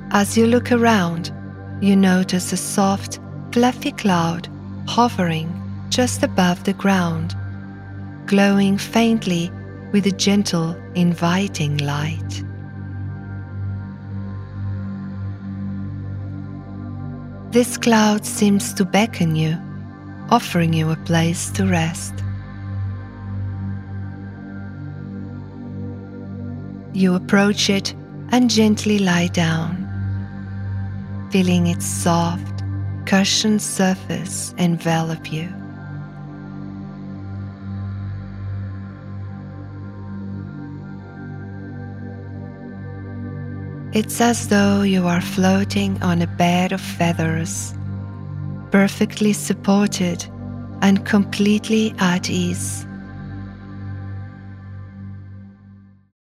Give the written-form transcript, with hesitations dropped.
As you look around, you notice a soft, fluffy cloud hovering just above the ground, glowing faintly with a gentle, inviting light. This cloud seems to beckon you, offering you a place to rest. You approach it and gently lie down, feeling its soft, cushioned surface envelop you. It's as though you are floating on a bed of feathers, perfectly supported and completely at ease.